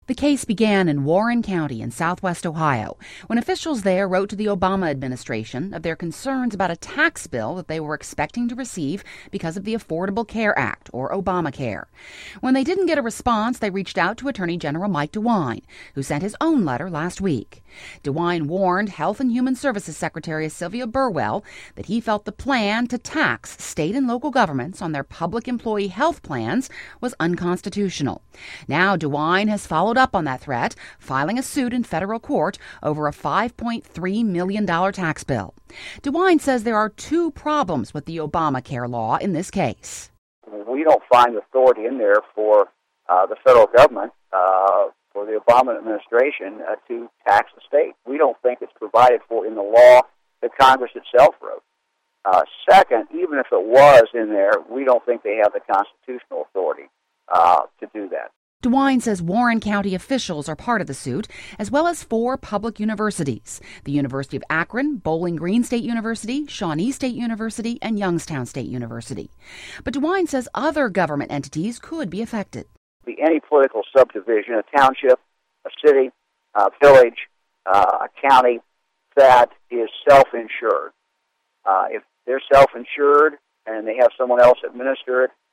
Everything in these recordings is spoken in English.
The case began in Warren County in southwest Ohio when officials there wrote to the Obama administration of their concerns about a tax bill that they were expecting to receive because of the Affordable Care Act, or Obamacare. When they didn't get a response, they reached out to Attorney General Mike DeWine, who sent his own letter last week. DeWine warned Health and Human Services Secretary Sylvia Burwell that he felt the plan to tax state and local governments on their public employee health plans was unconstitutional. Now DeWine has followed up on that threat, filing a suit in federal court over a $5.3 million tax bill. DeWine says there are two problems with the Obamacare law in this case. We don't find authority in there for the federal government, for the Obama administration, to tax the state. We don't think it's provided for in the law that Congress itself wrote. Second, even if it was in there, we don't think they have the constitutional authority to do that. DeWine says Warren County officials are part of the suit, as well as 4 public universities: the University of Akron, Bowling Green State University, Shawnee State University, and Youngstown State University. But DeWine says other government entities could be affected. Any political subdivision, a township, a city, a village, a county that is self-insured. If they're self-insured and they have someone else administer it,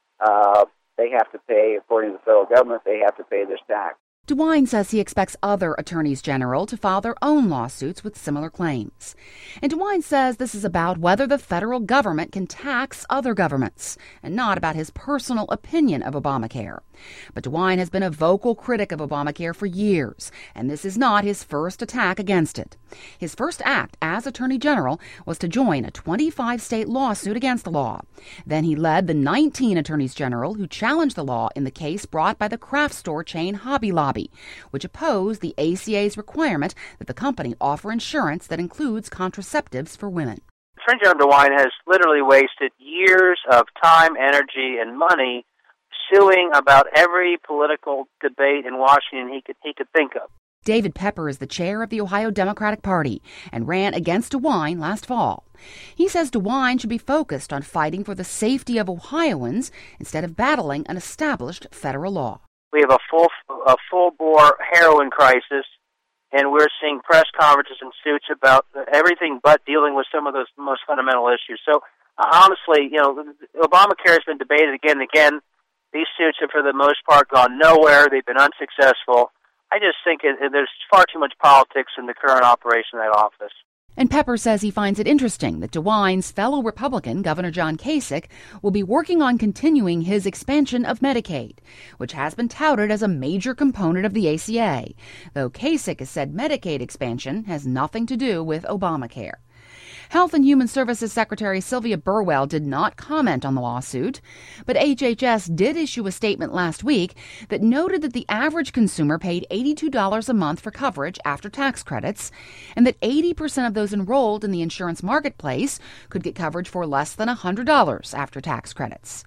they have to pay, according to the federal government, they have to pay this tax. DeWine says he expects other attorneys general to file their own lawsuits with similar claims. And DeWine says this is about whether the federal government can tax other governments, and not about his personal opinion of Obamacare. But DeWine has been a vocal critic of Obamacare for years, and this is not his first attack against it. His first act as Attorney General was to join a 25-state lawsuit against the law. Then he led the 19 attorneys general who challenged the law in the case brought by the craft store chain Hobby Lobby, which opposed the ACA's requirement that the company offer insurance that includes contraceptives for women. Attorney General DeWine has literally wasted years of time, energy, and money suing about every political debate in Washington he could think of. David Pepper is the chair of the Ohio Democratic Party and ran against DeWine last fall. He says DeWine should be focused on fighting for the safety of Ohioans instead of battling an established federal law. We have a full-bore heroin crisis, and we're seeing press conferences and suits about everything but dealing with some of those most fundamental issues. So, honestly, Obamacare has been debated again and again. These suits have, for the most part, gone nowhere. They've been unsuccessful. I just think there's far too much politics in the current operation of that office. And Pepper says he finds it interesting that DeWine's fellow Republican, Governor John Kasich, will be working on continuing his expansion of Medicaid, which has been touted as a major component of the ACA, though Kasich has said Medicaid expansion has nothing to do with Obamacare. Health and Human Services Secretary Sylvia Burwell did not comment on the lawsuit, but HHS did issue a statement last week that noted that the average consumer paid $82 a month for coverage after tax credits, and that 80% of those enrolled in the insurance marketplace could get coverage for less than $100 after tax credits.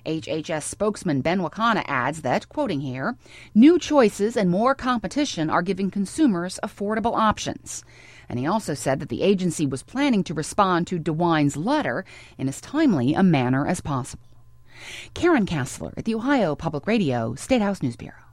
HHS spokesman Ben Wakana adds that, quoting here, "New choices and more competition are giving consumers affordable options." And he also said that the agency was planning to respond to DeWine's letter in as timely a manner as possible. Karen Kassler at the Ohio Public Radio State House News Bureau.